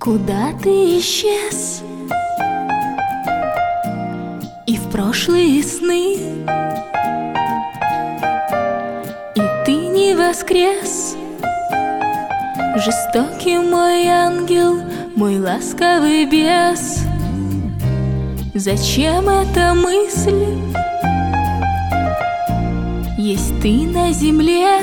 Куда ты исчез? И в прошлые сны, и ты не воскрес. Жестокий мой ангел, мой ласковый бес. Зачем эта мысль? Есть ты на земле.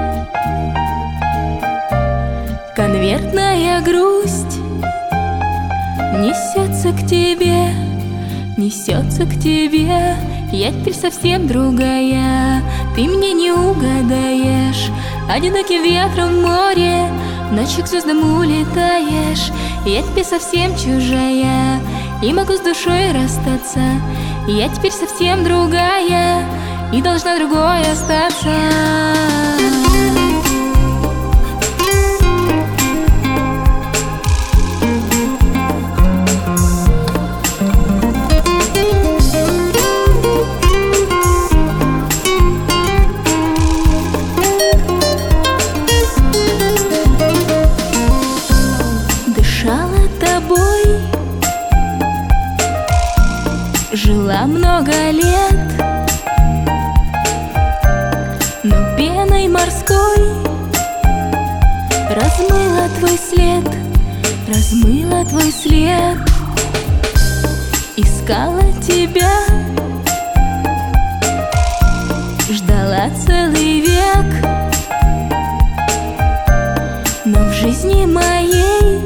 Конвертная грусть несется к тебе, несется к тебе. Я теперь совсем другая, ты мне не угадаешь. Одиноким ветром в море ночью к звездам улетаешь. Я теперь совсем чужая, и могу с душой расстаться. Я теперь совсем другая, и должна другой остаться. Дышала тобой, жила много лет, но пеной морской размыла твой след, размыла твой след. Искала тебя, ждала целый век, но в жизни моей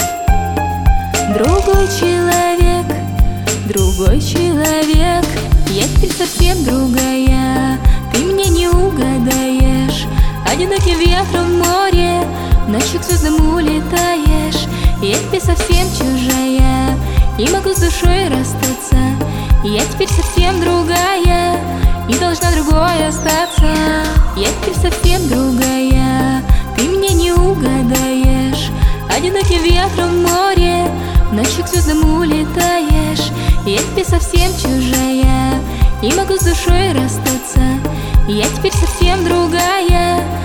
другой человек, другой человек. Я теперь совсем другая, ты мне не угадаешь. Одиноким ветром в море ночью к звездам улетаешь. Я теперь совсем чужая, и могу с душой расстаться. Я теперь совсем другая, и должна другой остаться. Я теперь совсем другая, ты мне не угадаешь. Одиноким ветром в море ночью к звездам улетаешь. Я теперь совсем чужая, и могу с душой расстаться. Я теперь совсем другая,